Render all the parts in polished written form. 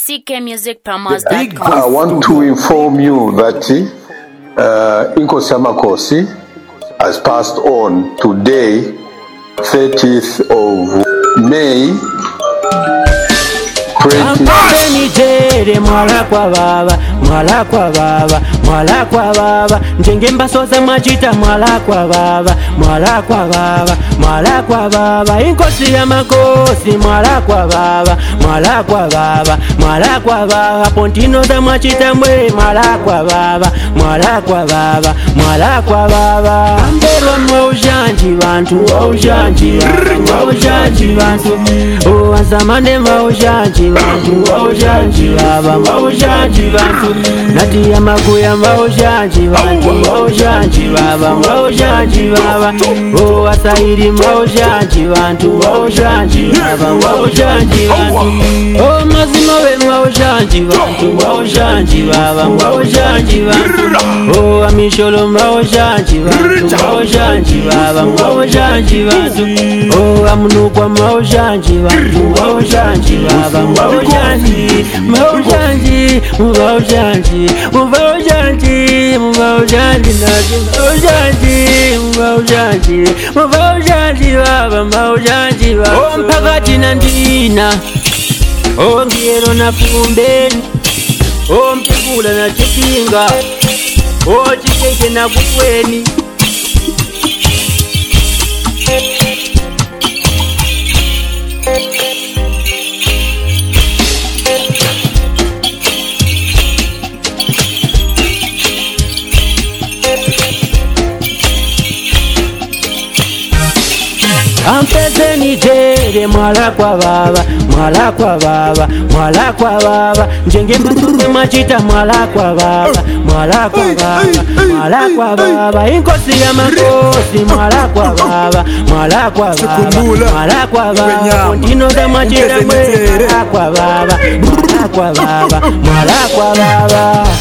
ckmusicpromos.com. I want to inform you that Inkosi Amakosi has passed on today, 30th of May 2020. Mwala kwa baba njenge mbasoza mwachita mwala kwa baba Inkosi Amakosi mwala kwa baba Pontino za mwachita mwe mwala kwa baba Amberwa mwaujanji bantu Anzamane mwaujanji bantu Nati ya maguya mwaujanji bantu Asairi mwaujanji bantu Mazima we mwaujanji bantu Amisholo mwaujanji bantu Amunukwa mwaujanji bantu mpakati na ndina ngiyero na fumbeni mpikula na chikinga chikeke na kukweni Ampezeni jere mwala kwa baba njenge mbutume machita mwala kwa baba Inkosi Amakosi mwala kwa baba Pontino za mwachita mwe mwala kwa baba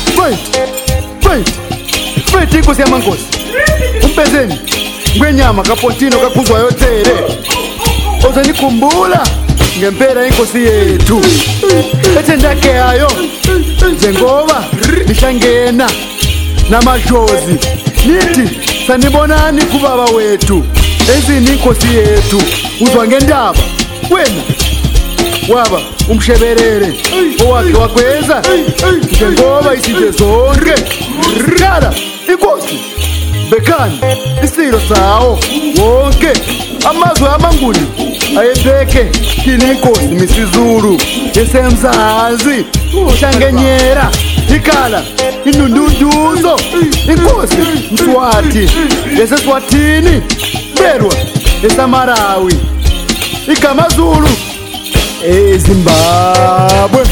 Fight Inkosi Amakosi umpezeni ngwenyama kapontino kakuzwa yotere ozanikumbula ngempera Inkosi yetu ete ndake yayo njengoba nishangena na majozi niti sanibonani kubaba wetu ezini Inkosi yetu uzwa ngendaba wena waba umsheberere owake wakweza njengoba isije zonke kara Inkosi bekani isiro sawo wonke amazwe amanguni ayebeke kini Inkosi misizuru yesemzazi shangenyera ikala inundunduzo Inkosi Mswati yeseswatini berwa esamarawi ikamazulu eZimbabwe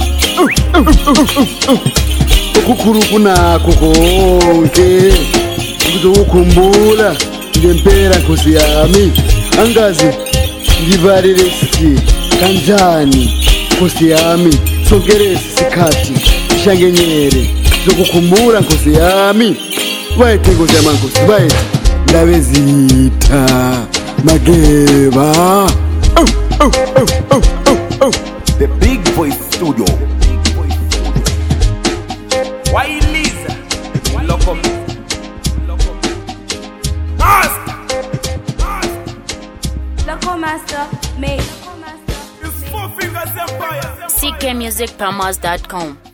okukuru kunako konke ukukumbula ngempera Nkosi yami angazi ngivalelesi kanjani Nkosi yami songeresi sikhathi shangenyere zokukumbula Nkosi yami bayethe Nkosi Amakosi bayethe ndabezitha mageba The Big Voice Studio. Why Lisa? Loco Master, mate. It's 4 Fingers Empire. ckmusicpromos.com.